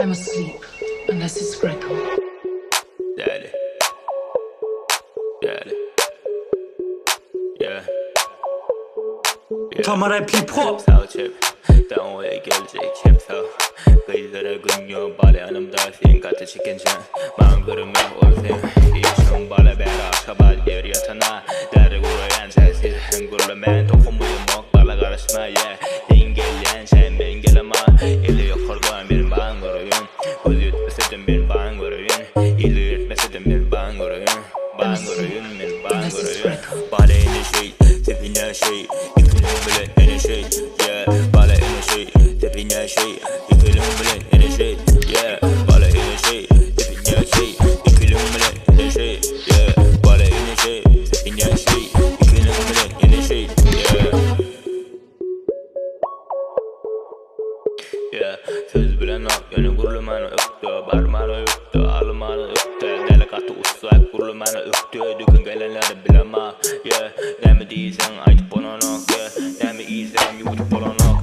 I'm asleep, unless it's Greco. Daddy. Daddy. Yeah. Kamera P-pop. Sağ çep, downway gelecek hep sağ. Kıyılara gün yok, bale yanımda senin katı çıkınca. Mangırım yok olsun, işim bale bera, şabal yer yatana. Derdi kuruyan sensiz, hengurlu men tokumuyum ok, bala karışma yeah. Engellen sen ben gelema, ili yok korkuan bir mangırıyım. Göz yutmesedim bir mangırıyım, ili yutmesedim bir mangırıyım. Bangırıyım bir mangırıyım. Bale yeni şey, tepine şey, ikilim bile yeni şey, yeah. Bale yeni şey, tepine şey, ikilim bile yeni şey, yeah. Bale yeni şey, tepine şey, ikilim bile yeni şey, yeah. Bale yeni şey, tepine şey, ikilim bile yeni şey, yeah. Yeah, söz bilen ok, yönü kurulmanı öptü, barmanı öptü, almanı öptü, delikatı uslak kurulmanı öptü, dükün gelenleri bilemem, yeah. Ne mi diysen aytıp olan ok, yeah. Ne mi iyisen yutup olan ok.